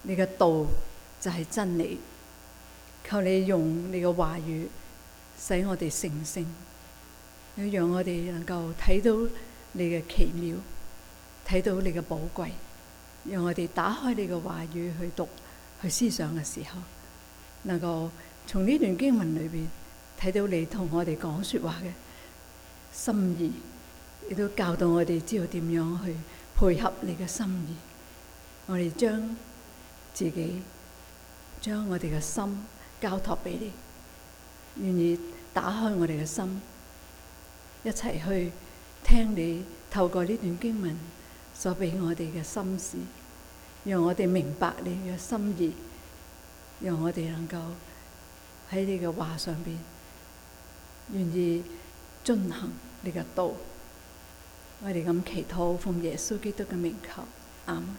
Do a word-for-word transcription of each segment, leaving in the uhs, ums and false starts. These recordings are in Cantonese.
你嘅道就係真理。求你用你嘅話語使我哋成聖，你讓我哋能夠睇到你嘅奇妙，睇到你嘅寶貴，讓我哋打開你嘅話語去讀去思想嘅時候，能夠從呢段經文裏邊睇到你同我哋講說話嘅心意，亦都教導我哋知道點樣去配合你嘅心意。我哋將自己將我哋嘅心交託俾你，願意打開我哋嘅心，一齊去聽你透過呢段經文所俾我哋嘅心事，讓我哋明白你嘅心意，讓我哋能夠喺你嘅話上邊願意遵行你嘅道。我哋咁祈禱，奉耶穌基督嘅名求，阿們。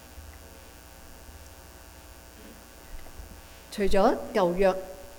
除咗舊約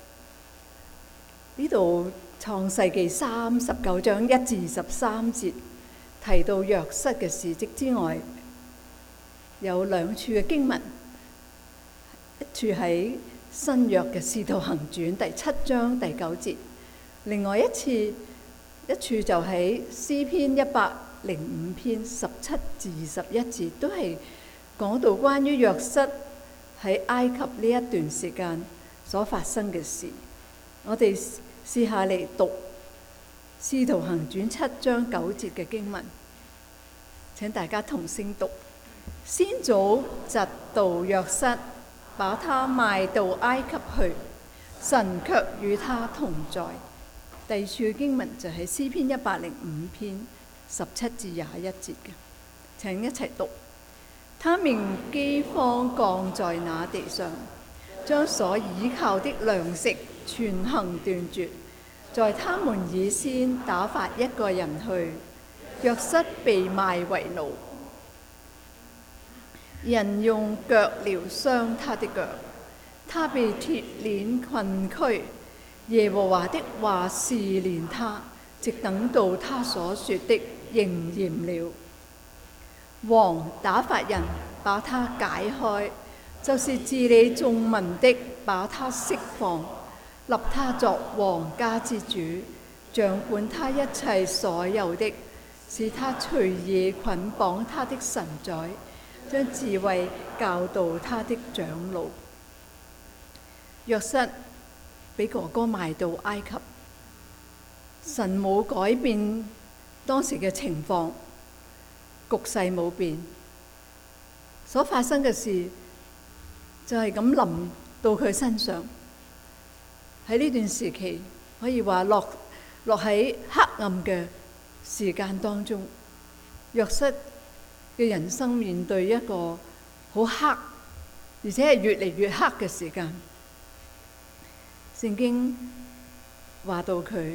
呢度創世記三十九章一至二十三節提到約瑟嘅事蹟之外，有兩處嘅經文，一處喺新約嘅使徒行傳第七章第九節，另外一次一處就喺詩篇一百零五篇十七至二十一節，都係講到關於約瑟喺埃及呢一段時間所發生嘅事。我哋試下嚟讀《使徒行傳》七章九節嘅經文，請大家同聲讀：先祖嫉妒約瑟，把他賣到埃及去，神卻與他同在。第二處經文就係詩篇一百零五篇十七至廿一節嘅，請一齊讀。他命饑荒降在那地上，將所倚靠的糧食全行斷絕，在他們以先打發一個人去，約瑟被賣為奴，人用腳鐐傷他的腳，他被鐵鏈困拘。耶和華的話試煉他，直等到他所說的應驗了。王打發人把他解開，就是治理眾民的，把他釋放，立他作皇家之主，掌管他一切所有的，使他隨意捆綁他的臣宰，將智慧教導他的長老。約瑟俾哥哥賣到埃及，神冇改變當時嘅情況，局勢冇變，所發生嘅事就係咁臨到佢身上。喺呢段時期可以話落落喺黑暗嘅時間當中，約瑟嘅人生面對一個好黑，而且係越嚟越黑嘅時間。聖經話到佢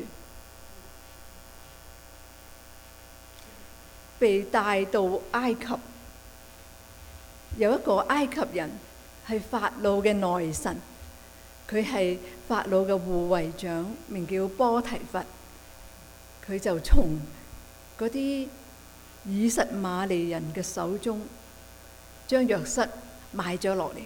被帶到埃及，有一個埃及人係法老嘅內臣，佢係法老嘅護衛長，名叫波提乏。佢就從嗰啲以實瑪利人嘅手中將約瑟買咗落嚟。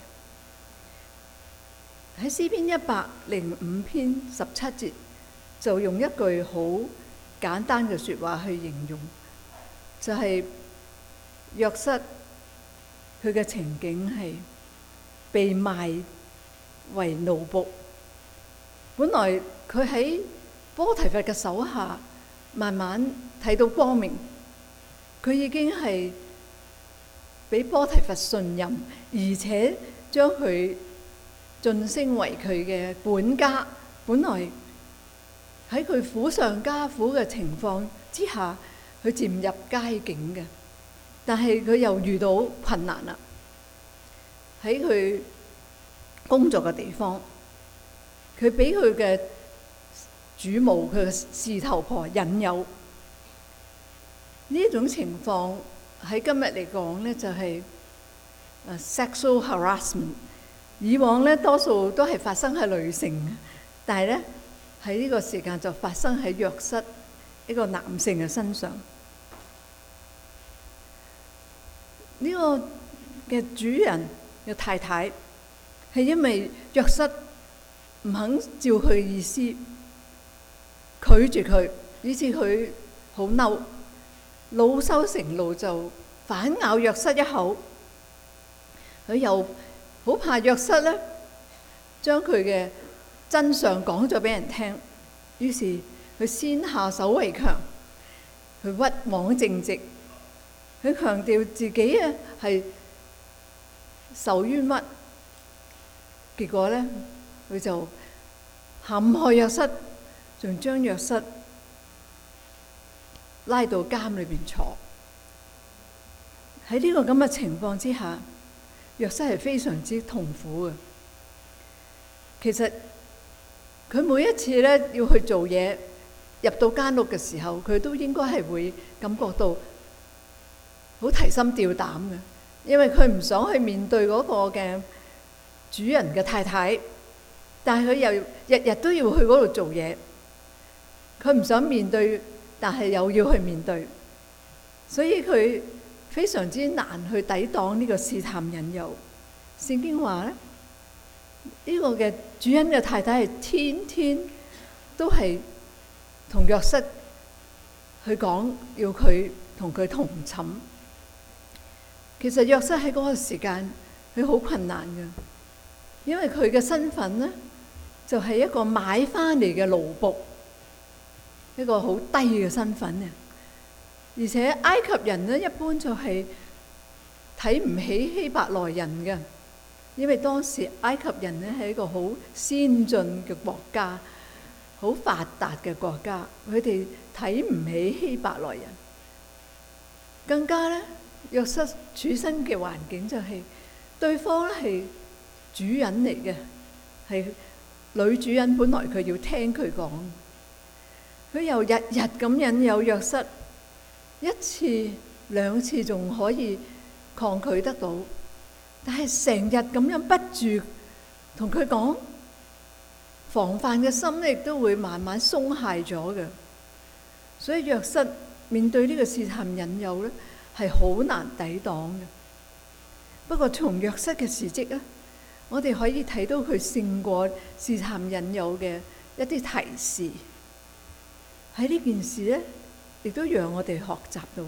喺詩篇一百零五篇十七節就用一句好簡單嘅說話去形容，就係約瑟佢嘅情景係被賣為奴僕。本來佢喺波提乏嘅手下慢慢睇到光明，佢已經係俾波提乏信任，而且將佢晉升為佢嘅管家。本來喺佢苦上加苦嘅情況之下，佢漸入佳境嘅，但係佢又遇到困難啦。喺佢工作嘅地方，佢俾佢嘅主母、佢嘅事頭婆引誘。呢一種情況喺今日嚟講咧，就係誒 sexual harassment。以往咧多數都係發生喺女性，但係咧喺呢個時間就發生喺約瑟一個男性嘅身上。呢個嘅主人嘅太太，係因為約瑟唔肯照佢意思，拒絕佢，以致佢好嬲，惱羞成怒就反咬約瑟一口。佢又好怕約瑟咧，將佢嘅真相講咗俾人聽，於是佢先下手為強，佢屈枉正直，佢強調自己啊係受冤屈，結果咧佢就陷害約瑟，仲將約瑟拉到監裏邊坐。喺呢個咁嘅情況之下，約瑟係非常之痛苦嘅。其實佢每一次咧要去做嘢，入到監獄嘅時候，佢都應該係會感覺到好提心吊膽嘅，因為佢唔想去面對嗰個嘅主人嘅太太，但係佢又日日都要去嗰度做嘢，佢唔想面對，但係又要去面對，所以佢非常之難去抵擋呢個試探引誘。聖經話咧，呢個嘅主人嘅太太係天天都係同約瑟去講，要佢同佢同寢。其實約瑟喺嗰個時間佢好困難嘅，因為佢嘅身份咧就係一個買翻嚟嘅奴僕，一個好低嘅身份嘅。而且埃及人咧一般就係睇唔起希伯來人嘅，因為當時埃及人咧係一個好先進嘅國家，好發達嘅國家，佢哋睇唔起希伯來人。更加咧，約瑟處身嘅環境就係、是、對方咧係主人嚟嘅，係女主人，本來佢要聽佢講，佢又日日咁引誘約瑟，一次兩次仲可以抗拒得到，但係成日咁樣不住同佢講，防範嘅心亦都會慢慢鬆懈咗嘅。所以約瑟面對呢個試探引誘咧，係好難抵擋嘅。不過從約瑟嘅事蹟咧，我哋可以睇到佢勝過試探引誘嘅一啲提示。喺呢件事咧，亦都讓我哋學習到。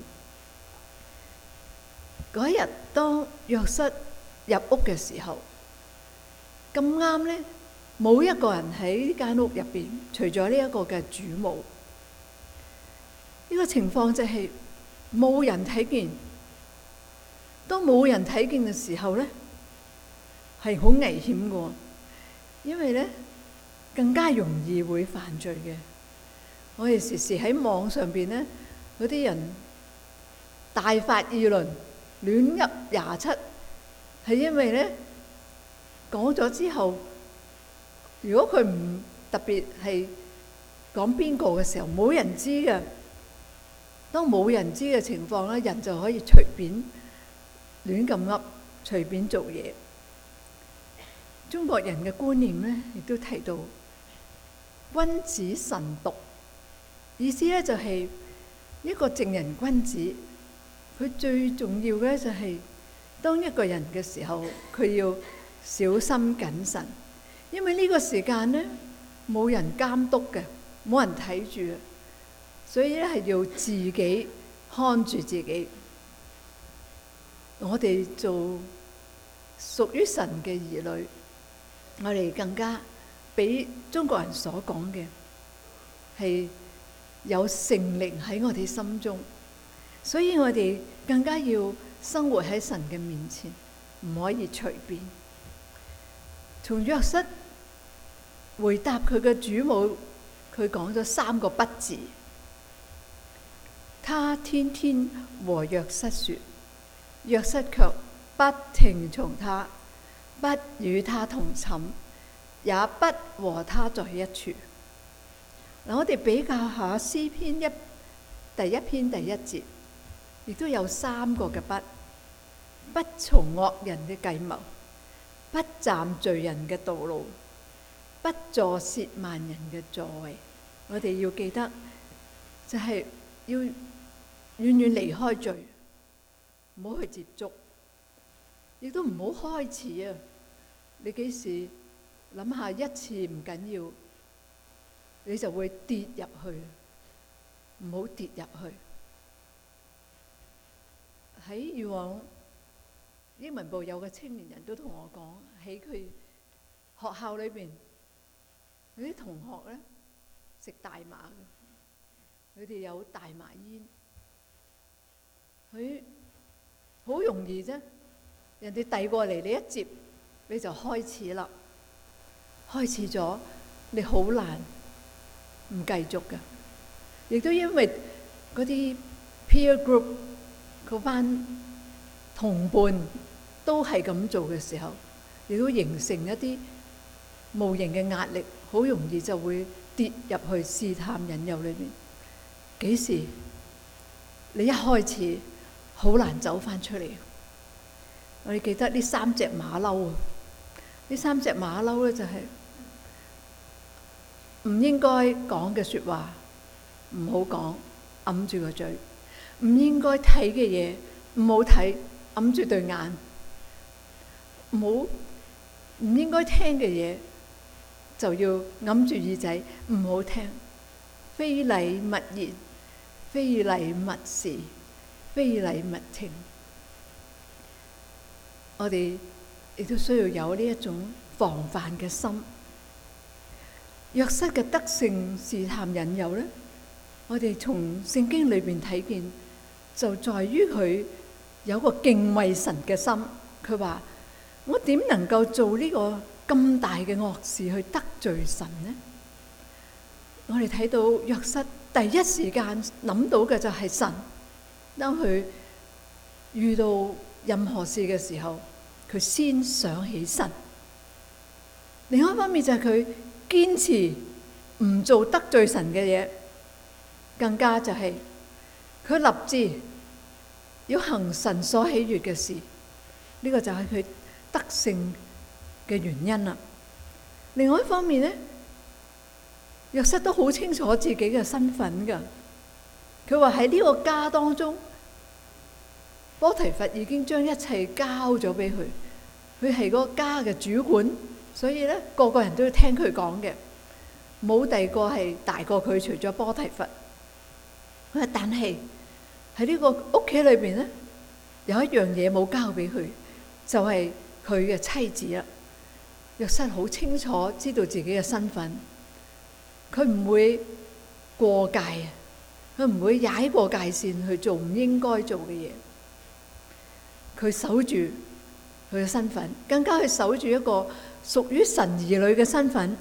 嗰一日當約瑟入屋嘅時候，咁啱咧，冇一個人喺呢間屋入邊，除咗呢一個嘅主母。呢個情況就係冇人睇見。當冇人睇見嘅時候咧，係好危險嘅，因為咧更加容易會犯罪嘅。我哋時時喺網上邊咧，嗰啲人大發議論，亂噏廿七，係因為咧講咗之後，如果佢唔特別係講邊個嘅時候，冇人知嘅。當冇人知嘅情況咧，人就可以隨便亂咁噏，隨便做嘢。中國人嘅觀念咧，亦都提到君子慎獨，意思咧就係一個正人君子，佢最重要嘅就係當一個人嘅時候，佢要小心謹慎，因為呢個時間咧冇人監督嘅，冇人睇住嘅。所以咧係要自己看住自己。我哋做屬於神嘅兒女，我哋更加比中國人所講嘅係有聖靈喺我哋心中，所以我哋更加要生活喺神嘅面前，唔可以隨便。從約瑟回答佢嘅主母，佢講咗三個不字。他天天和約瑟說，約瑟卻不聽從他，不與他同寢，也不和他在一處。嗱，我哋比較下詩篇一第一篇第一節，亦都有三個嘅不：不從惡人嘅計謀，不站罪人嘅道路，不坐褻慢人嘅座位。我哋要記得，就係要遠遠離開罪，唔好去接觸。 亦都唔好開始啊！你幾時諗下一次唔緊要，你就會跌入去，唔好跌入去。喺以往英文部有個青年人都同我講，喺佢學校裏邊，有啲同學咧食大麻嘅，佢哋有大麻煙，佢好容易啫，人哋遞過嚟，你一接你就開始啦，開始咗你好難唔繼續嘅，亦都因為嗰啲 peer group 嗰班同伴都係咁做嘅時候，亦都形成一啲無形嘅壓力，好容易就會跌入去試探引誘裏面。幾時你一開始好難走翻出嚟？我哋記得呢三隻馬騮啊，呢三隻馬騮咧就係唔應該講嘅說話唔好講，揞住個嘴；唔應該睇嘅嘢唔好睇，揞住對眼；唔好唔應該聽嘅嘢就要揞住耳仔，唔好聽。非禮勿言，非禮勿視，非禮勿聽。我哋亦都需要有呢一種防範嘅心。約瑟嘅得勝試探引誘呢，我哋從聖經裏邊睇見，就在於佢有個敬畏神嘅心。佢話：我點能夠做呢個咁大嘅惡事去得罪神呢？我哋睇到約瑟第一時間諗到嘅就係神。當佢遇到任何事嘅時候，佢先想起神。另外一方面就係佢堅持唔做得罪神嘅嘢，更加就係佢立志要行神所喜悅嘅事。呢個就係佢得勝嘅原因啦。另外一方面呢，約瑟都好清楚自己嘅身份噶。佢話喺呢個家當中，波提乏已經將一切交咗俾佢，佢係嗰個家嘅主管，所以咧個個人都要聽佢講嘅，冇第二個係大過佢，除咗波提乏。佢話但係喺呢個屋企裏邊咧，有一樣嘢冇交俾佢，就係佢嘅妻子啦。約瑟好清楚知道自己嘅身份，佢唔會過界啊，佢唔會踩過界線去做唔應該做嘅嘢。佢守住佢嘅身份，更加去守住一個屬於神兒女嘅身份。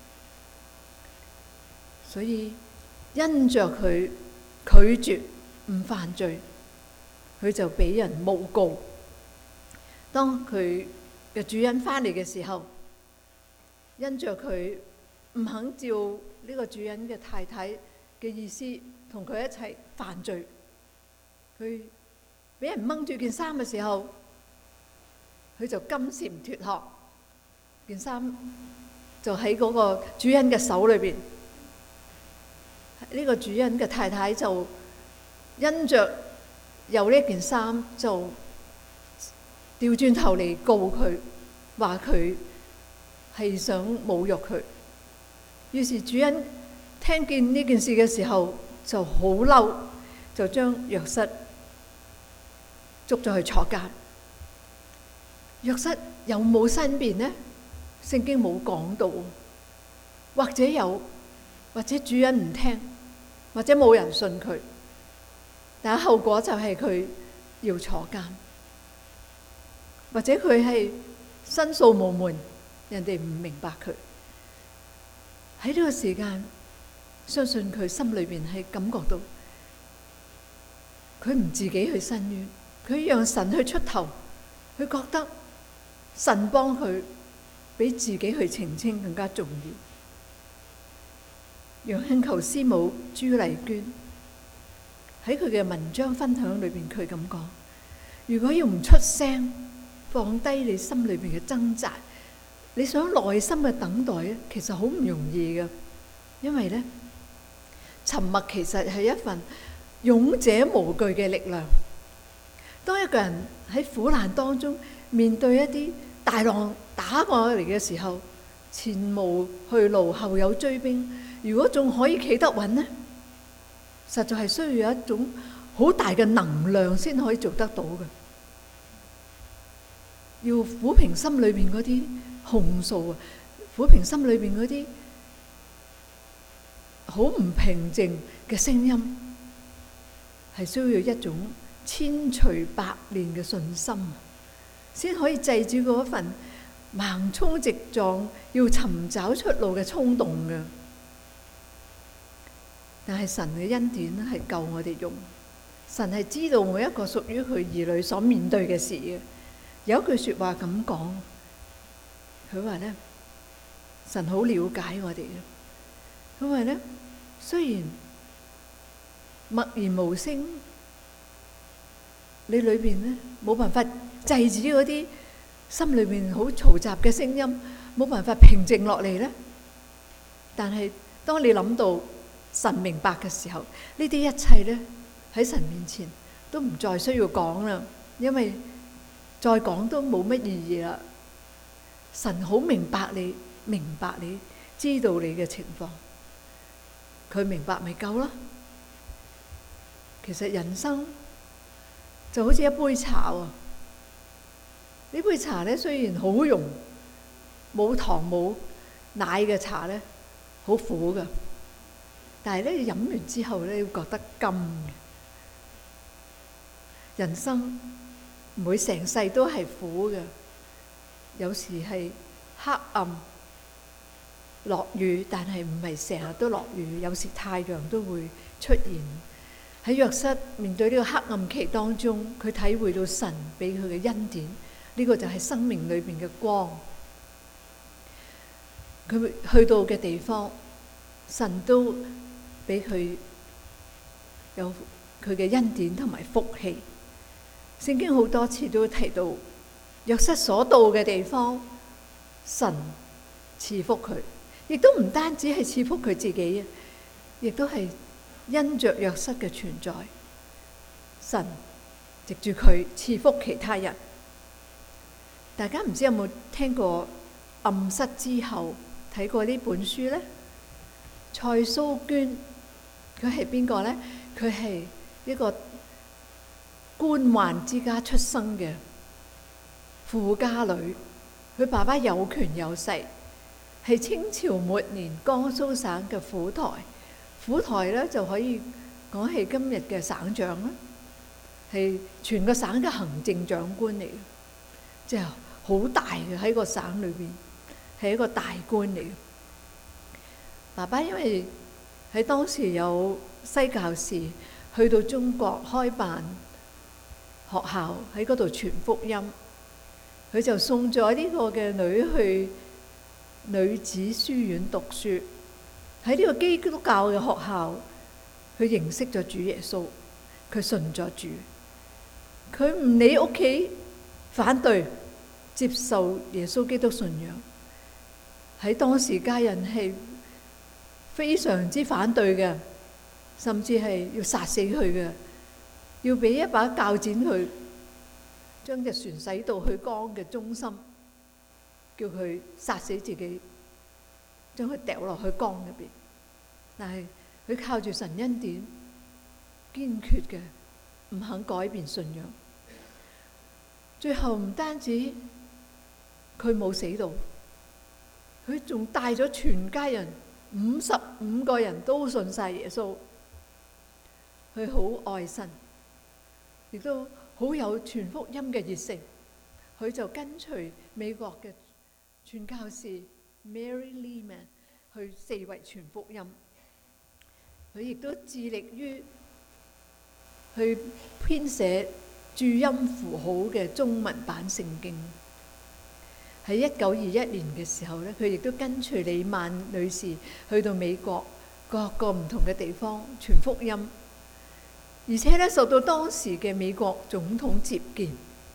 所以因着佢拒絕唔犯罪，佢就俾人誣告。當佢嘅主人翻嚟嘅時候，因着佢唔肯照呢個主人嘅太太嘅意思同佢一齊犯罪，佢俾人掹住件衫嘅時候，佢就金蟬脫殼，件衫就喺嗰個主人嘅手裏邊。呢個主人嘅太太就因着有呢件衫，就調轉頭嚟告佢，話佢係想侮辱佢。於是主人聽見呢件事嘅時候就好嬲，就將約瑟捉咗去坐監。約瑟有冇申辯呢？聖經冇講到，或者有，或者主人唔聽，或者冇人信佢，但係後果就係佢要坐監，或者佢係申訴無門，人哋唔明白佢。喺呢個時間，相信佢心裏邊係感覺到，佢唔自己去申冤，佢讓神去出頭，佢覺得神幫佢比自己去澄清更加重要。楊慶求師母朱麗娟喺佢嘅文章分享裏邊，佢咁講：如果要唔出聲，放低你心裏邊嘅掙扎，你想耐心嘅等待咧，其實好唔容易嘅。因為咧，沉默其實係一份勇者無懼嘅力量。當一個人喺苦難當中面對一啲大浪打過嚟嘅時候，前無去路，後有追兵，如果仲可以企得穩呢，實在係需要有一種好大嘅能量先可以做得到嘅。要撫平心裏邊嗰啲控訴啊，撫平心裏邊嗰啲好唔平靜嘅聲音，係需要一種千錘百煉嘅信心，先可以制止嗰份橫衝直撞要尋找出路嘅衝動嘅。但係神嘅恩典係夠我哋用，神係知道每一個屬於佢兒女所面對嘅事嘅。有一句說話咁講，佢話咧，神好了解我哋嘅。佢話咧，雖然默然無聲，你裏邊咧冇辦法制止嗰啲心裏邊好嘈雜嘅聲音，冇辦法平靜落嚟咧。但係當你諗到神明白嘅時候，呢啲一切咧喺神面前都唔再需要講啦，因為再講都冇乜意義啦。神好明白你，明白你，知道你嘅情況，佢明白咪夠啦。其實人生就好似一杯茶喎，呢杯茶咧雖然好濃，冇糖冇奶嘅茶咧，好苦噶，但係咧飲完之後咧，會覺得甘嘅。人生唔會成世都係苦嘅，有時係黑暗落雨，但係唔係成日都落雨，有時太陽都會出現。喺約瑟面對呢個黑暗期當中，佢體會到神俾佢嘅恩典，呢個就係生命裏邊嘅光。佢去到嘅地方，神都俾佢有佢嘅恩典同埋福氣。聖經好多次都提到約瑟所到嘅地方，神賜福佢，亦都唔單止係賜福佢自己，亦都係因着約瑟嘅存在，神藉住佢賜福其他人。大家唔知有冇聽過暗室之後睇過呢本書呢？蔡蘇娟佢係邊個呢？佢係一個官宦之家出生嘅富家女，佢爸爸有權有勢，係清朝末年江蘇省嘅府台。府台咧就可以講係今日嘅省長啦，係全個省嘅行政長官嚟嘅，即係好大嘅，喺個省裏邊係一個大官嚟嘅。爸爸因為喺當時有西教士去到中國開辦學校，喺嗰度傳福音，佢就送咗呢個嘅女去女子書院讀書。喺呢個基督教嘅學校，佢認識咗主耶穌，佢信咗主，佢唔理屋企反對，接受耶穌基督信仰。喺當時家人係非常之反對嘅，甚至係要殺死佢嘅，要俾一把鉸剪佢，將隻船駛到去江嘅中心，叫佢殺死自己，將佢掉落去江入邊。但係佢靠住神恩典，堅決嘅唔肯改變信仰。最後唔單止佢冇死到，佢仲帶咗全家人五十五個人都信晒耶穌。佢好愛神，亦都好有傳福音嘅熱誠。佢就跟隨美國嘅傳教士 Mary Lehman 去四圍傳福音。佢亦都致力於去編寫注音符號嘅中文版聖經。喺一九二一年嘅時候咧，佢亦都跟隨李曼女士去到美國各個唔同嘅地方傳福音，而且咧受到當時嘅美國總統接見。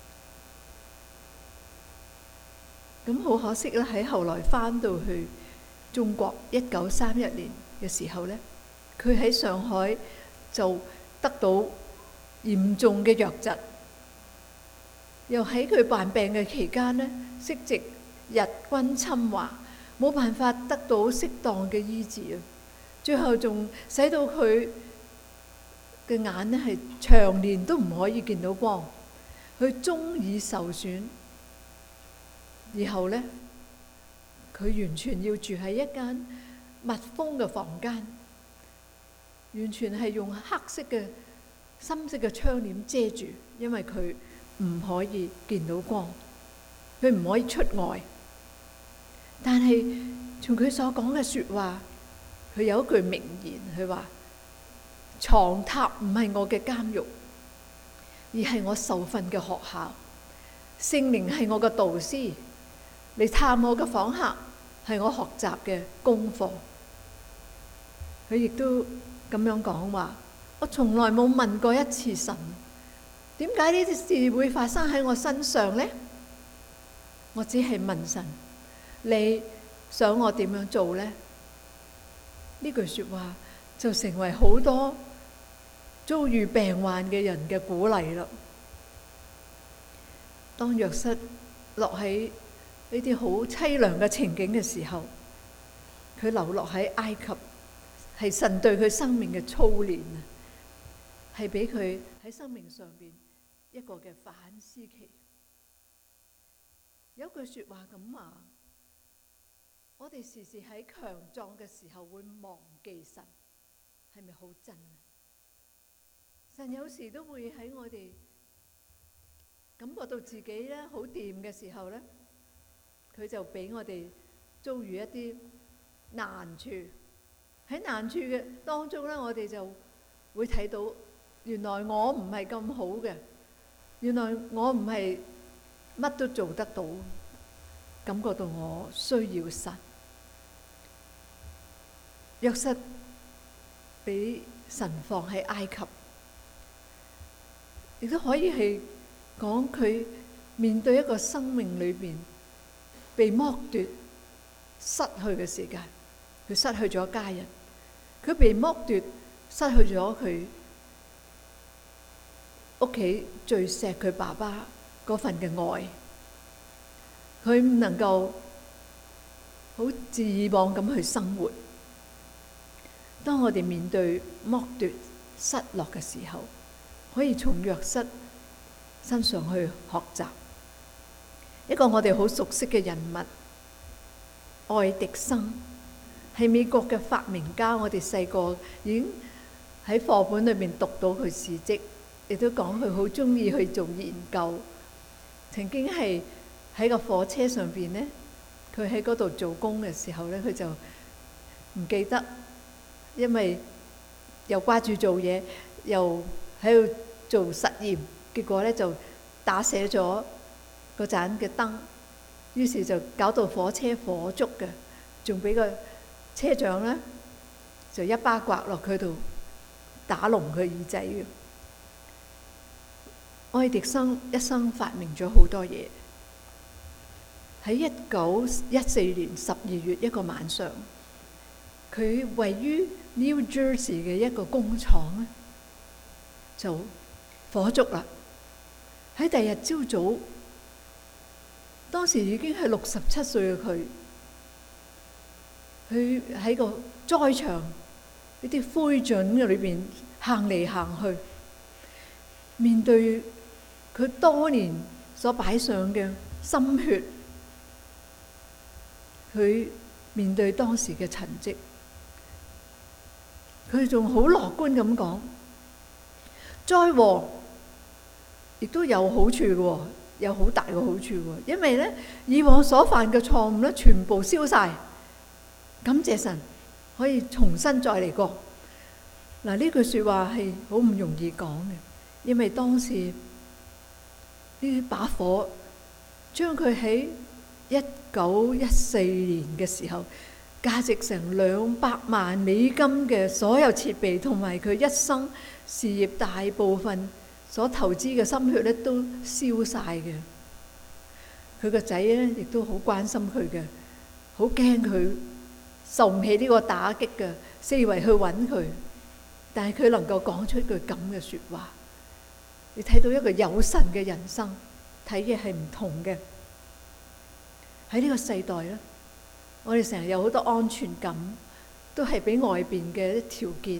咁好可惜啦，喺後來返到去中國一九三一年嘅時候咧，佢喺上海就得到嚴重嘅瘧疾， 又喺佢患病嘅期間呢，息直日軍侵華，冇辦法得到適當嘅醫治啊！最後仲使到佢嘅眼呢係長年都唔可以見到光，佢中耳受損，以後呢，佢完全要住喺一間密封嘅房間，完全係用黑色嘅深色嘅窗簾遮住，因為佢唔可以見到光，佢唔可以出外。但係從佢所講嘅說話，佢有一句名言，佢話：床榻唔係我嘅監獄，而係我受訓嘅學校。聖靈係我嘅導師，嚟探我嘅訪客係我學習嘅功課。佢亦都咁樣講話：我從來冇問過一次神，點解呢啲事會發生喺我身上呢？我只係問神，你想我點樣做呢？呢句說話就成為好多遭遇病患嘅人嘅鼓勵啦。當約瑟落喺呢啲好淒涼嘅情景嘅時候，佢流落喺埃及，係神對佢生命嘅操練啊，係俾佢喺生命上邊一個嘅反思期。有句說話咁話：我哋時時喺強壯嘅時候會忘記神，係咪好真啊？神有時都會喺我哋感覺到自己咧好掂嘅時候咧，佢就俾我哋遭遇一啲難處。喺難處嘅當中咧，我哋就會睇到原來我唔係咁好嘅，原來我唔係乜都做得到，感覺到我需要神。約瑟俾神放喺埃及，亦都可以係講佢面對一個生命裏邊被剝奪、失去嘅時間，佢失去咗家人，佢被剝奪，失去咗佢屋企最錫佢爸爸嗰份嘅愛，佢唔能夠好似以往咁去生活。當我哋面對剝奪、失落嘅時候，可以從約瑟身上去學習。一個我哋好熟悉嘅人物，愛迪生，係美國嘅發明家。我哋細個已經喺課本裏面讀到佢事蹟，亦都講佢好中意去做研究。曾經係喺個火車上邊呢，佢喺嗰度做工嘅時候呢，佢就唔記得，因為又掛住做嘢，又喺度做實驗，結果呢就打瀉咗個盞嘅燈，於是就搞到火車火燭嘅，仲俾個車長呢就一巴刮落佢度，打聾佢耳仔嘅。愛迪生一生發明咗好多嘢。喺一九一四年十二月一個晚上，佢位於 New Jersey 嘅一個工廠咧，就火燭啦。喺第二日朝早，當時已經係六十七歲嘅佢，佢喺個災場呢啲灰燼嘅裏邊行嚟行去，面對佢多年所擺上嘅心血，佢面對當時嘅陳跡，佢仲好樂觀咁講：災禍亦都有好處嘅，有好大嘅好處嘅，因為咧以往所犯嘅錯誤咧全部消晒，感謝神可以重新再嚟過。嗱，呢句說話係好唔容易講嘅，因為當時呢把火將佢喺一九一四年嘅時候，價值成兩百萬美金嘅所有設備同埋佢一生事業大部分所投資嘅心血咧，都燒晒嘅。佢個仔咧亦都好關心佢嘅，好驚佢受唔起呢個打擊嘅，四圍去揾佢。但係佢能夠講出句咁嘅說話，你睇到一個有神嘅人生， 睇嘢係唔同嘅。喺呢個世代咧，我哋成日有好多安全感，都係俾外邊嘅條件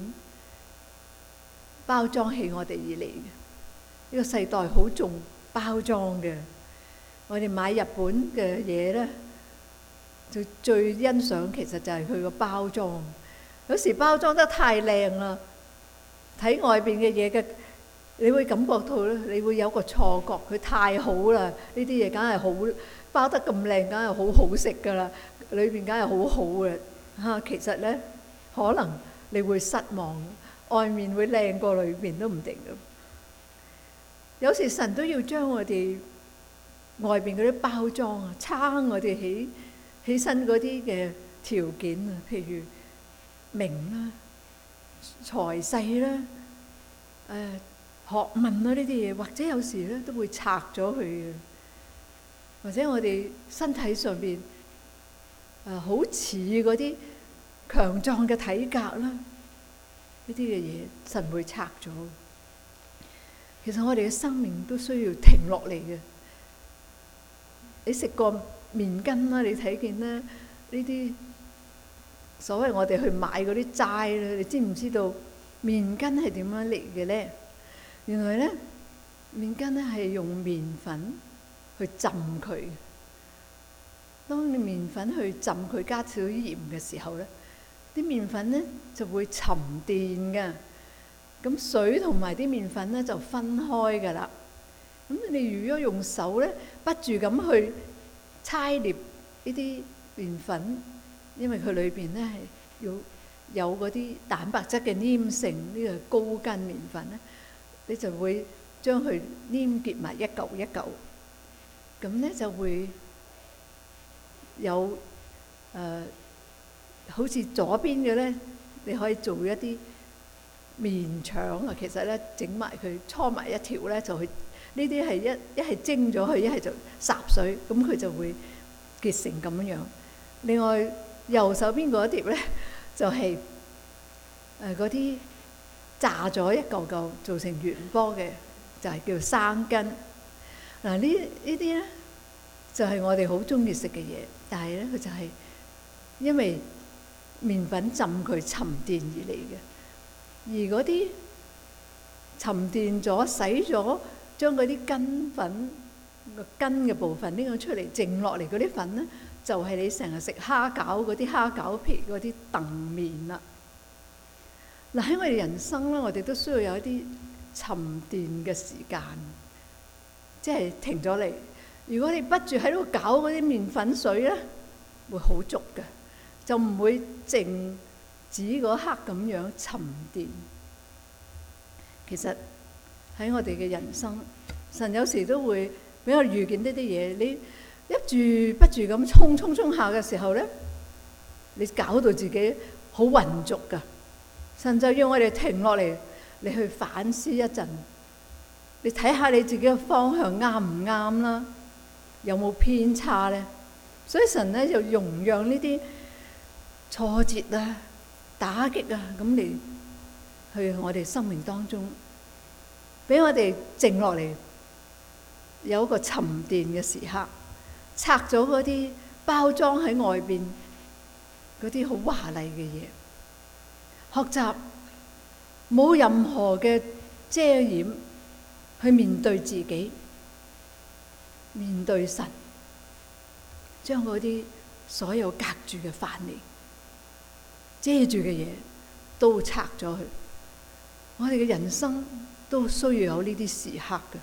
包裝起我哋而嚟嘅。呢個世代好重包裝嘅，我哋買日本嘅嘢咧，就最欣賞其實就係佢個包裝。有時包裝得太靚啦，睇外邊嘅嘢嘅，你會感覺到咧，你會有個錯覺，佢太好啦，呢啲嘢梗係好包得咁靚，梗係好好食噶啦，裏邊梗係好好嘅嚇。其實咧，可能你會失望，外面會靚過裏邊都唔定嘅。有時神都要將我哋外邊嗰啲包裝啊，撐我哋起起身嗰啲嘅條件啊，譬如名啦、財勢啦、誒學問啦呢啲嘢，或者有時咧都會拆咗佢嘅，或者我哋身體上邊誒好似嗰啲強壯嘅體格啦，呢啲嘅嘢神會拆咗。其實我哋嘅生命都需要停落嚟嘅。你食過麵筋啦，你睇見咧呢啲所謂我哋去買嗰啲齋咧，你知唔知道麵筋係點樣嚟嘅咧？原來咧麵筋咧係用麵粉去浸佢。當你麵粉去浸佢加少啲鹽嘅時候咧，啲麵粉咧就會沉澱㗎。咁水同埋啲麵粉咧就分開㗎啦。咁你如果用手咧不住咁去搓捏呢啲麵粉，因為佢裏邊咧係要有嗰啲蛋白質嘅黏性，呢個高筋麵粉咧，你就會將佢黏結埋一嚿一嚿，咁咧就會有誒、呃，好似左邊嘅咧，你可以做一啲麵腸啊，其實咧整埋佢搓埋一條咧，就去呢啲係一一係蒸咗佢，一係就霎水，咁佢就會結成咁樣。另外右手邊嗰一碟咧，就係誒嗰啲炸咗一嚿嚿做成圓波嘅，就係叫生筋。嗱，呢呢啲咧就係我哋好中意食嘅嘢，但係咧佢就係因為麵粉浸佢沉澱而嚟嘅。而嗰啲沉澱咗、洗咗，將嗰啲筋粉個筋嘅部分拎咗出嚟，剩落嚟嗰啲粉咧，就係你成日食蝦餃嗰啲蝦餃皮嗰啲澄麵啦。嗱，喺我哋人生咧，我哋都需要有一啲沉澱嘅時間，即係停咗嚟。如果你不住喺度攪嗰啲麵粉水咧，會好足嘅，就唔會靜止嗰刻咁樣沉澱。其實喺我哋嘅人生，神有時都會俾我預見呢啲嘢。你一住不住咁衝衝衝下嘅時候咧，你搞到自己好渾濁噶。神就要我哋停落嚟，你去反思一陣，你睇下你自己嘅方向啱唔啱啦，有冇偏差咧？所以神咧就容讓呢啲挫折啊、打擊啊，咁嚟去我哋生命當中，俾我哋靜落嚟，有一個沉澱嘅時刻，拆咗嗰啲包裝喺外邊嗰啲好華麗嘅嘢，學習冇任何嘅遮掩去面對自己，面對神，將嗰啲所有隔住嘅藩籬、遮住嘅嘢都拆咗佢。我哋嘅人生都需要有呢啲時刻嘅。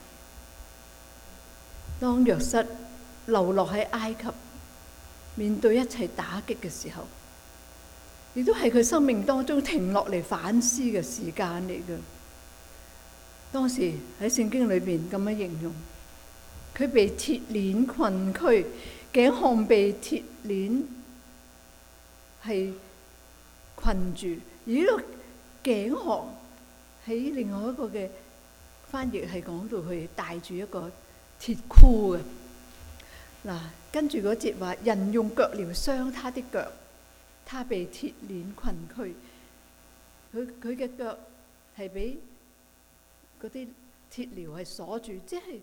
當約瑟流落喺埃及，面對一切打擊嘅時候，亦都係佢生命當中停落嚟反思嘅時間嚟嘅。當時喺聖經裏邊咁樣形容，佢被鐵鏈困拘，頸項被鐵鏈係困住，而呢個頸項喺另外一個嘅翻譯係講到佢帶住一個鐵箍嘅。嗱，跟住嗰節話，人用腳鐐傷他的腳，他被鐵鏈困拘。佢佢嘅腳係俾嗰啲鐵鐐係鎖住，即係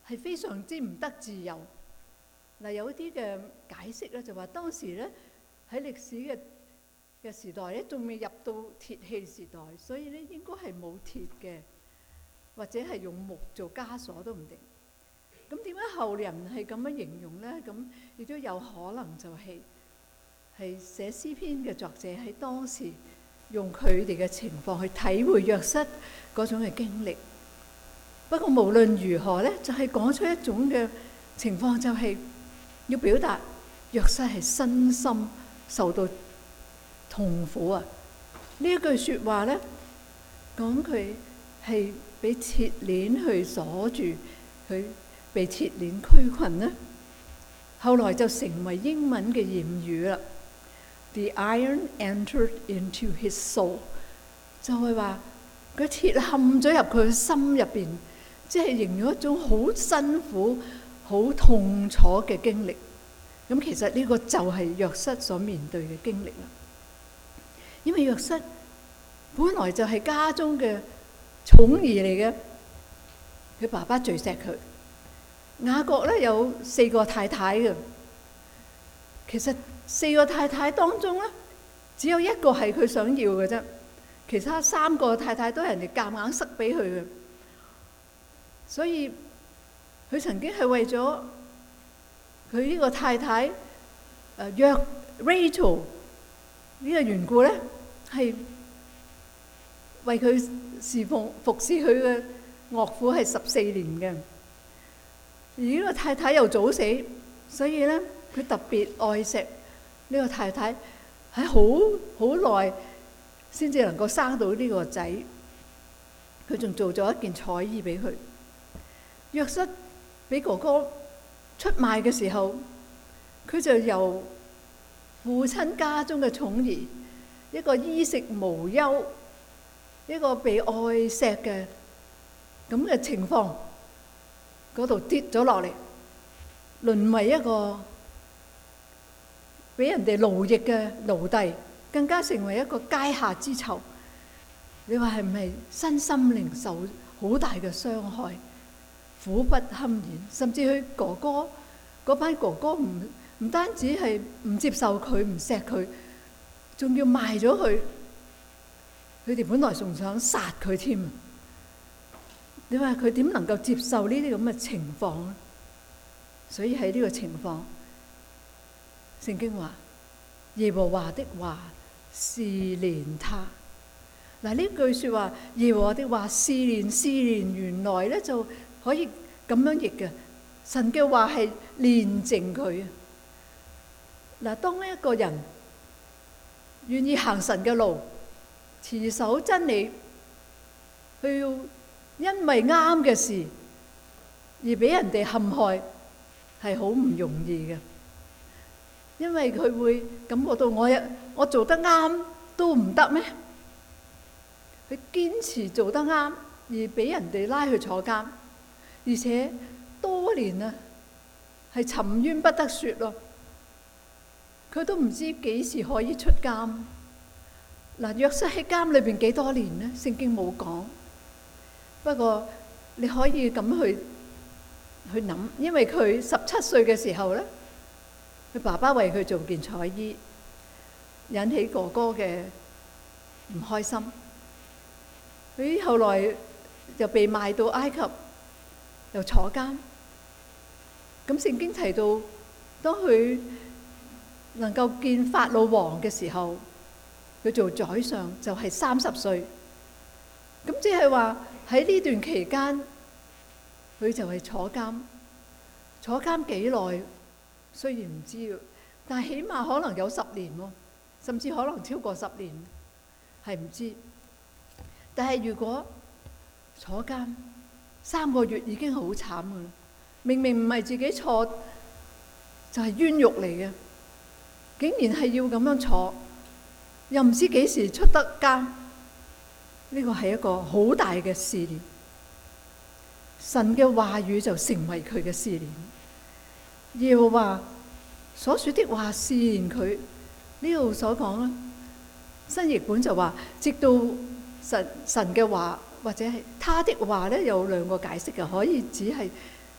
係非常之唔得自由。嗱，有啲嘅解釋咧就話當時咧喺歷史嘅嘅時代咧，仲未入到鐵器時代，所以咧應該係冇鐵嘅，或者係用木做枷鎖都唔定。咁點解後人係咁樣形容咧？咁亦都有可能就係係寫詩篇嘅作者喺當時用佢哋嘅情況去體會約瑟嗰種嘅經歷。不過無論如何咧，就係講出一種嘅情況，就係要表達約瑟係身心受到痛苦啊！呢一句説話咧，講佢係俾鐵鏈去鎖住，佢被鐵鏈拘困咧，後來就成為英文嘅諺語啦。The iron entered into his soul， 就係話個鐵陷咗入佢心入邊，即係形容一種好辛苦、好痛楚嘅經歷。咁其實呢個就係約瑟所面對嘅經歷啦。因為約瑟本來就係家中嘅寵兒嚟嘅，佢爸爸最錫佢。雅各咧有四個太太嘅，其實四個太太當中咧，只有一個係佢想要嘅啫，其他三個太太都係人哋夾硬塞俾佢嘅。所以佢曾經係為咗佢呢個太太誒約 Rachel 呢個緣故咧，係為佢侍奉服侍佢嘅岳父係十四年嘅。而呢個太太又早死，所以咧佢特別愛錫呢個太太，喺好好耐先至能夠生到呢個仔。佢仲做咗一件彩衣俾佢。約瑟俾哥哥出賣嘅時候，佢就由父親家中嘅寵兒，一個衣食無憂，一個被愛錫嘅咁嘅情況嗰度跌咗落嚟，淪為一個俾人哋奴役嘅奴隸，更加成為一個階下之囚。你話係唔係身心靈受好大嘅傷害，苦不堪言？甚至佢哥哥嗰班哥哥唔唔單止係唔接受佢，唔錫佢，仲要賣咗佢。佢哋本來仲想殺佢添。你話佢點能夠接受呢啲咁嘅情況咧？所以喺呢個情況，聖經話耶和華的話試煉他。嗱，呢句說話耶和華的話試煉試煉，原來咧就可以咁樣譯嘅。神嘅話係煉淨佢。嗱，當一個人願意行神嘅路，持守真理，佢要因為啱嘅事而俾人哋陷害，係好唔容易嘅。因為佢會感覺到我我做得啱都唔得咩？佢堅持做得啱而俾人哋拉去坐監，而且多年啊，係沉冤不得雪咯。佢都唔知幾時可以出監。嗱，約瑟喺監裏邊幾多年呢？聖經冇講。不過你可以咁去去諗，因為佢十七歲嘅時候咧，佢爸爸為佢做件彩衣，引起哥哥嘅唔開心。佢後來就被賣到埃及，又坐監。咁聖經提到，當佢能夠見法老王嘅時候，佢做宰相就係三十歲。咁即係話喺呢段期間，佢就係坐監。坐監幾耐？雖然唔知，但係起碼可能有十年喎，甚至可能超過十年，係唔知。但係如果坐監三個月已經好慘噶啦，明明唔係自己錯，就係冤獄嚟嘅，竟然係要咁樣坐，又唔知幾時出得監。呢個係一個好大嘅試煉，神嘅話語就成為佢嘅試煉。耶和華所說的話試驗佢，呢度所講啦。新譯本就話，直到神神嘅話或者係他的話咧，有兩個解釋嘅，可以只係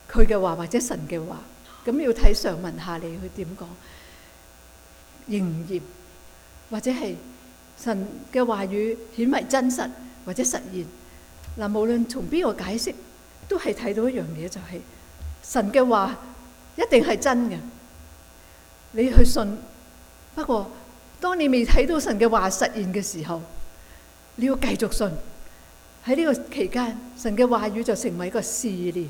佢嘅話或者神嘅話，咁要睇上文下理佢點講，應唔應，或者係神嘅話語顯為真實或者實現。嗱，無論從邊個解釋，都係睇到一樣嘢，就係神嘅話一定係真嘅，你去信。不過當你未睇到神嘅話實現嘅時候，你要繼續信。喺呢個期間，神嘅話語就成為一個試煉。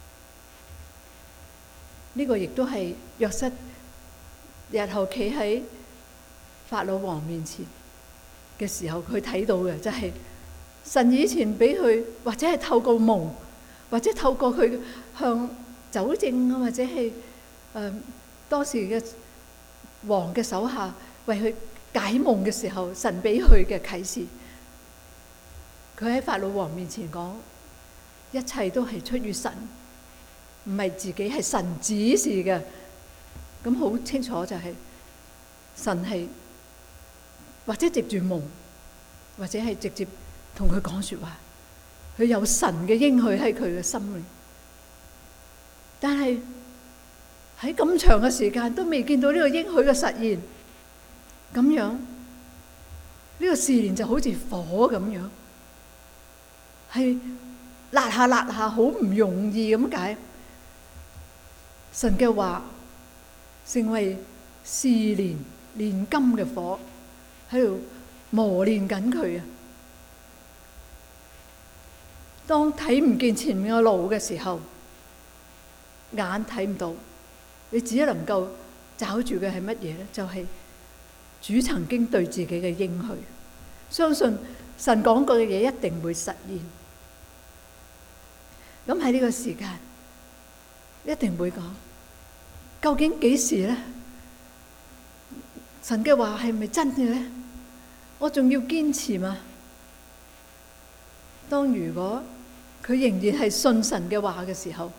呢個亦都係約瑟日後企喺法老王面前嘅時候，佢睇到嘅就係神以前俾佢，或者係透過夢，或者透過佢向酒政啊，或者係誒、呃、當時嘅王嘅手下為佢解夢嘅時候，神俾佢嘅啟示。佢喺法老王面前講，一切都係出於神，唔係自己，係神指示嘅。咁好清楚就係神係或者藉住夢，或者係直接同佢講說話，佢有神嘅應許喺佢嘅心裏。但係喺咁長嘅時間都未見到呢個應許嘅實現，咁樣呢個試煉就好似火咁樣，係辣下辣下，好唔容易咁解。神嘅話成為試煉煉金嘅火，喺度磨練緊佢啊！當睇唔見前面嘅路嘅時候，眼睇唔到，你只能夠找住嘅係乜嘢咧？就係主曾經對自己嘅應許，相信神講過嘅嘢一定會實現。咁喺呢個時間，一定會講，究竟幾時咧？神嘅話係咪真嘅咧？我仲要堅持嘛？當如果佢仍然係信神嘅話嘅時候，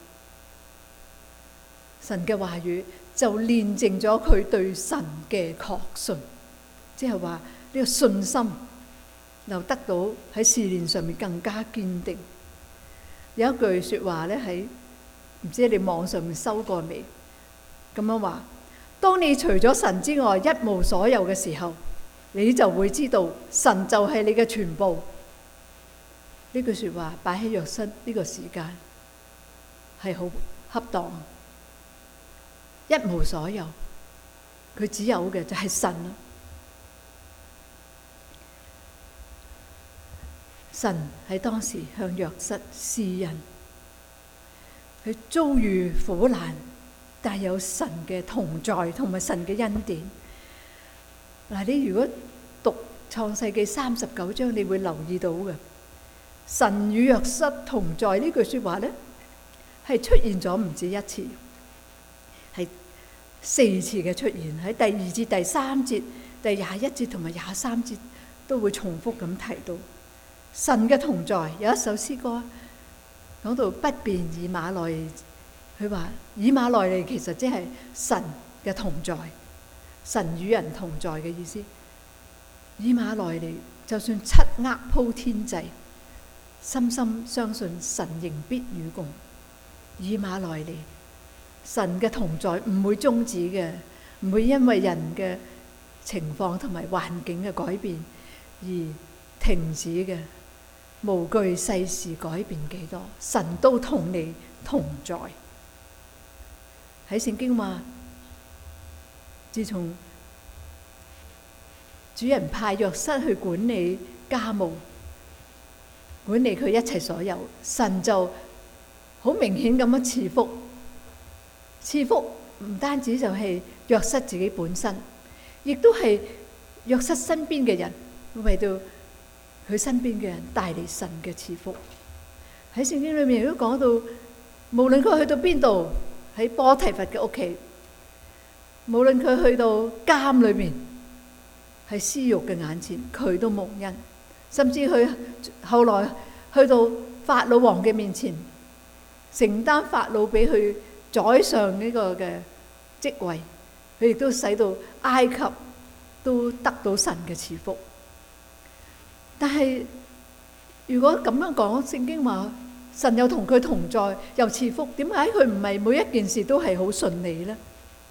神嘅話語就煉淨咗佢對神嘅確信，即係話呢個信心又得到喺試煉上面更加堅定。有一句說話咧，喺唔知你網上面收過未？咁樣話：當你除咗神之外一無所有嘅時候，你就會知道神就係你嘅全部。呢句說話擺喺約瑟呢個時間係好恰當。一無所有，佢只有嘅就係神啦。神喺當時向約瑟施恩，佢遭遇苦難，但係有神嘅同在同埋神嘅恩典。嗱，你如果讀創世記三十九章，你會留意到嘅，神與約瑟同在呢句說話咧，係出現咗唔止一次，係四次嘅出現。喺第二節、第三節、第廿一節同埋廿三節都會重複咁提到神嘅同在。有一首詩歌講到不變以馬內利，佢話以馬內利其實即係神嘅同在，神與人同在嘅意思。以馬內利就算七厄鋪天際，深深相信神仍必與共。以馬內利，神嘅同在唔會終止嘅，唔會因為人嘅情況同埋環境嘅改變而停止嘅。無懼世事改變幾多，神都同你同在。喺聖經話，自從主人派約瑟去管理家務，管理佢一切所有，神就好明顯咁樣賜福。賜福唔單止就係約瑟自己本身，亦都係約瑟身邊嘅人，為到佢身邊嘅人帶嚟神嘅賜福。喺聖經裏面亦都講到，無論佢去到邊度，喺波提乏嘅屋企，無論佢去到監裏面，喺私欲嘅眼前，佢都蒙恩。甚至佢後來去到法老王嘅面前，承擔法老俾佢宰相呢個嘅職位，佢亦都使到埃及都得到神嘅賜福。但係如果咁樣講，聖經話神又同佢同在，又賜福，點解佢唔係每一件事都係好順利呢？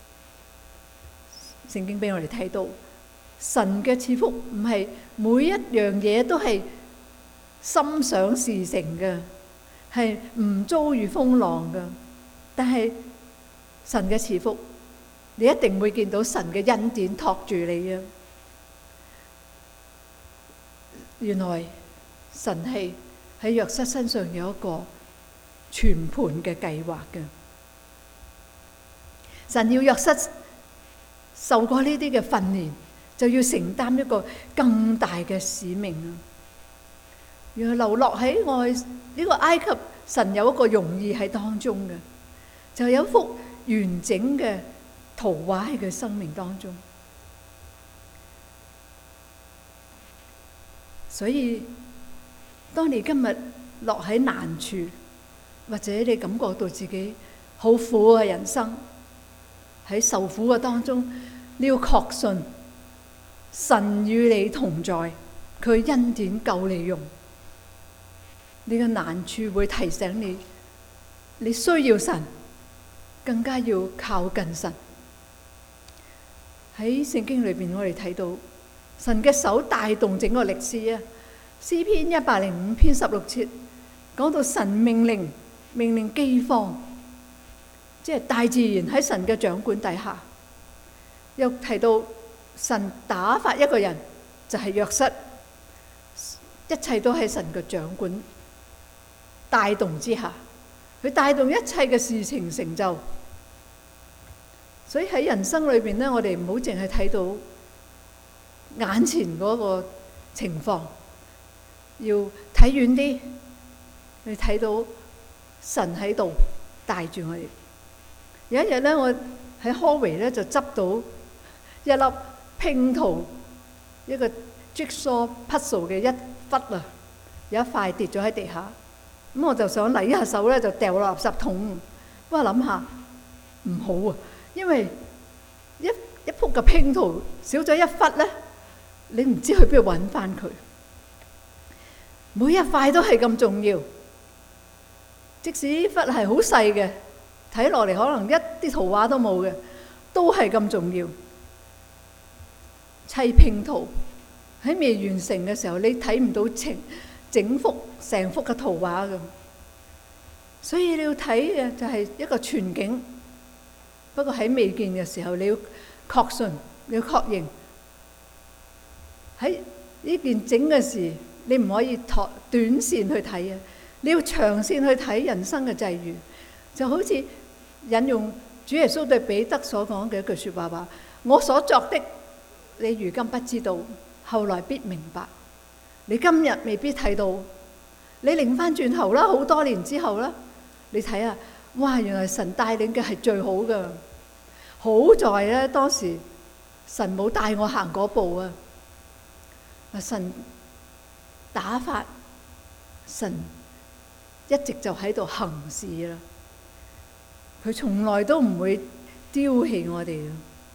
聖經俾我哋睇到，神嘅賜福唔係每一樣嘢都係心想事成嘅，係唔遭遇風浪嘅。但係神嘅賜福，你一定會見到神嘅恩典托住你啊！原來神係喺約瑟身上有一個全盤嘅計劃嘅。神要約瑟受過呢啲嘅訓練，就要承擔一個更大嘅使命啊！原來流落喺外呢個埃及，神有一個容易喺當中嘅，就有一幅完整嘅圖畫喺佢生命當中。所以當你今日落喺難處，或者你感覺到自己好苦嘅人生，喺受苦嘅當中，你要確信神與你同在，佢恩典夠你用。你嘅難處會提醒你，你需要神，更加要靠近神。喺聖經裏邊，我哋睇到神嘅手帶動整個歷史啊。詩篇一百零五篇十六節講到神命令命令饑荒，即係大自然喺神嘅掌管底下。又提到神打發一個人，就係約瑟，一切都喺神嘅掌管帶動之下，佢帶動一切嘅事情成就。所以喺人生裏邊咧，我哋唔好淨係睇到眼前嗰個情況，要睇遠啲，你睇到神喺度帶住我哋。有一日咧，我喺科維咧就執到一粒拼圖，一個 jigsaw puzzle 嘅一忽啊，有一塊跌咗喺地下，咁我就想嚟下手咧，就掉落垃圾桶。不過諗下唔好啊，因為一一幅嘅拼圖少咗一忽咧，你唔知去邊度揾翻佢。每一塊都係咁重要，即使呢忽係好細嘅，睇落嚟可能一啲圖畫都冇嘅，都係咁重要。砌拼圖喺未完成嘅時候，你睇唔到整整幅成幅嘅圖畫㗎，所以你要睇嘅就係一個全景。不過喺未見嘅時候，你要確信，你要確認喺呢件整嘅事，你唔可以拖短線去睇啊！你要長線去睇人生嘅際遇，就好似引用主耶穌對彼得所講嘅一句説話話：我所作的，你如今不知道，後來必明白。你今日未必睇到，你擰翻轉頭啦，好多年之後啦，你睇下，哇！原來神帶領嘅係最好㗎。好在咧，當時神冇帶我行嗰步啊！神打發，神一直就喺度行事啦。佢從來都唔會丟棄我哋。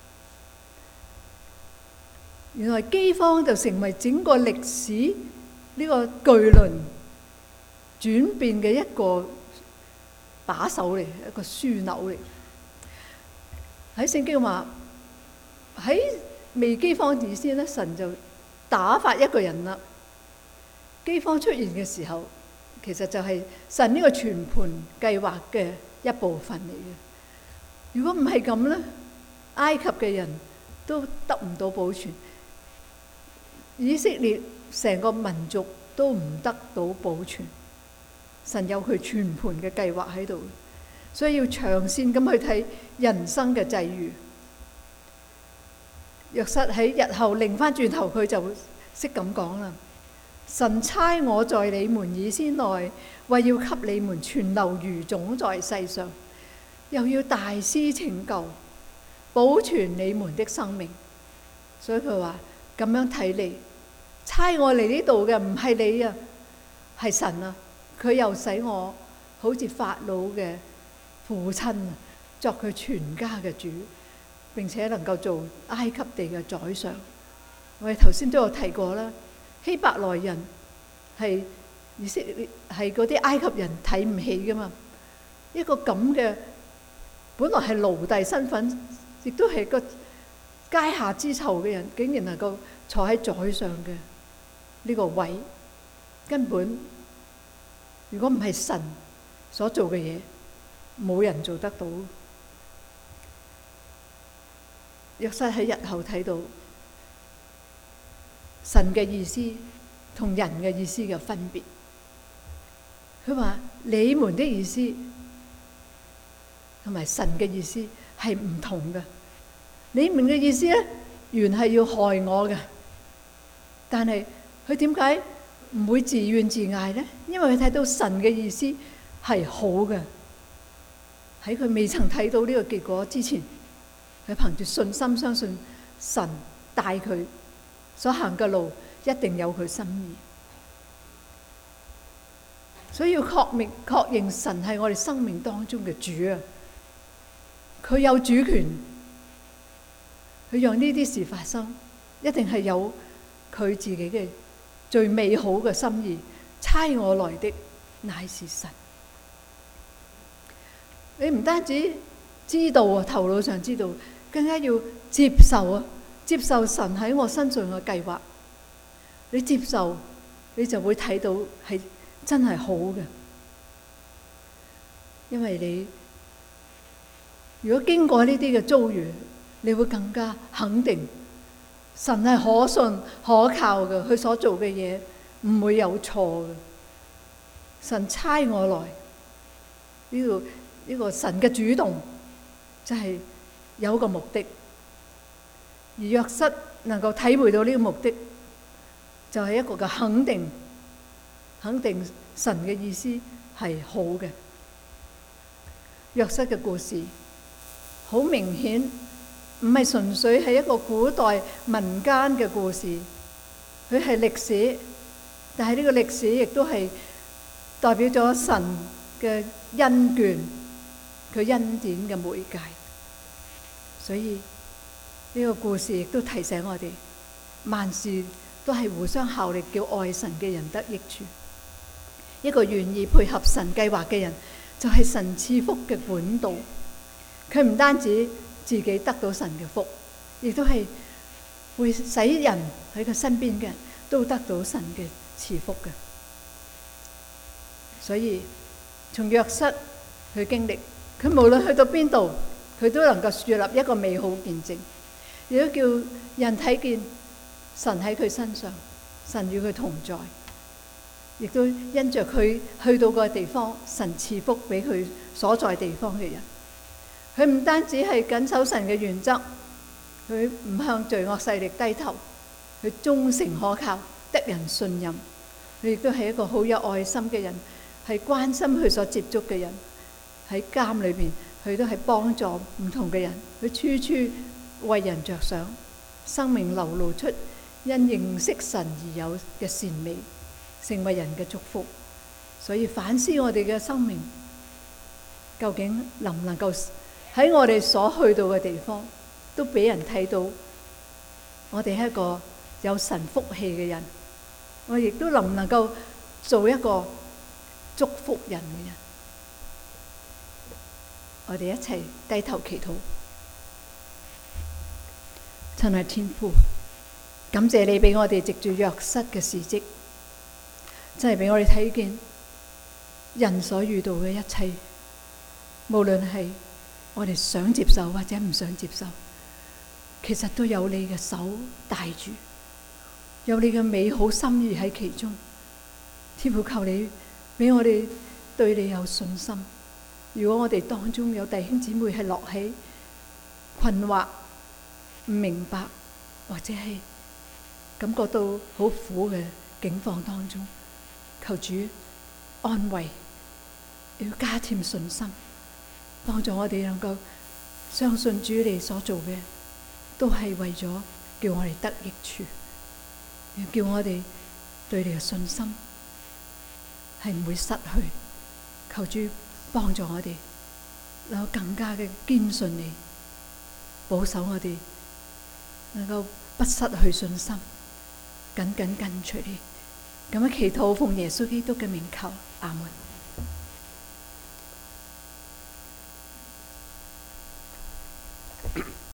原來饑荒就成為整個歷史呢個巨輪轉變嘅一個把手嚟，一個樞紐嚟。喺聖經話喺未饑荒以前咧，神就打發一個人啦。饑荒出現嘅時候，其實就係神呢個全盤計劃嘅一部分嚟嘅。如果唔係咁咧，埃及嘅人都得唔到保存，以色列成個民族都唔得到保存。神有佢全盤嘅計劃喺度，所以要長線咁去睇人生嘅際遇。約瑟喺日後擰翻轉頭，佢就識咁講啦：神差我在你們以先來，為要給你們存留餘種在世上，又要大施拯救，保存你們的生命。所以佢話咁樣睇嚟，差我嚟呢度嘅唔係你啊，係神啊！佢又使我好似法老嘅父親啊，作佢全家嘅主，並且能夠做埃及地嘅宰相。我哋頭先都有提過啦，希伯來人係以色列係嗰啲埃及人睇唔起噶嘛。一個咁嘅本來係奴隸身份，亦都係個階下之囚嘅人，竟然能夠坐喺宰相嘅呢個位，根本如果唔係神所做嘅嘢，冇人做得到。約瑟喺日後睇到神嘅意思同人嘅意思嘅分別，佢話你們的意思同埋神嘅意思係唔同嘅。你們嘅意思咧，原係要害我嘅，但係佢點解唔會自怨自艾呢？因為佢睇到神嘅意思係好嘅。喺佢未曾睇到呢個結果之前，佢憑住信心相信神帶佢所行嘅路一定有佢心意。所以要確明確認神係我哋生命當中嘅主啊！佢有主權，佢讓呢啲事發生，一定係有佢自己嘅最美好嘅心意。差我來的乃是神。你唔單止知道啊，頭腦上知道，更加要接受啊！接受神喺我身上嘅計劃。你接受，你就會睇到係真係好嘅。因為你如果經過呢啲嘅遭遇，你會更加肯定神係可信可靠嘅，佢所做嘅嘢唔會有錯嘅。神差我來呢度，呢個神嘅主動就係有個目的，而約瑟能夠體會到呢個目的，就係一個嘅肯定，肯定神嘅意思係好嘅。約瑟嘅故事好明顯唔係純粹係一個古代民間嘅故事，佢係歷史，但係呢個歷史亦都係代表咗神嘅恩眷，佢恩典嘅媒介。所以呢個故事亦都提醒我哋，萬事都係互相效力，叫愛神嘅人得益處。一個願意配合神計劃嘅人，就係神賜福嘅管道。佢唔單止自己得到神嘅福，亦都係會使人喺佢身邊嘅人都得到神嘅賜福嘅。所以從約瑟去經歷，佢無論去到邊度，佢都能夠樹立一個美好見證，亦都叫人睇見神喺佢身上，神與佢同在，亦都因着佢去到個地方，神賜福俾佢所在地方嘅人。佢唔單止係謹守神嘅原則，佢唔向罪惡勢力低頭，佢忠誠可靠，得人信任。佢亦都係一個好有愛心嘅人，係關心佢所接觸嘅人。喺監裏邊，佢都係幫助唔同嘅人，佢處處為人着想，生命流露出因認識神而有嘅善美，成為人嘅祝福。所以反思我哋嘅生命，究竟能唔能夠喺我哋所去到嘅地方，都俾人睇到我哋係一個有神福氣嘅人，我亦都能唔能夠做一個祝福人嘅人。我哋一齊低頭祈禱。親愛天父，感謝你俾我哋藉住約瑟嘅事蹟，真係俾我哋睇見人所遇到嘅一切，無論係我哋想接受或者唔想接受，其實都有你嘅手帶住，有你嘅美好心意喺其中。天父，求你俾我哋對你有信心。如果我哋當中有弟兄姊妹係落喺困惑、唔明白或者係感覺到好苦嘅境況當中，求主安慰，要加添信心，幫助我哋能夠相信主你所做嘅都係為咗叫我哋得益處，要叫我哋對你嘅信心係唔會失去。求主幫助我哋能夠更加嘅堅信你，保守我哋能夠不失去信心，緊緊跟隨你， 咁樣祈禱奉耶穌基督嘅名求，阿門。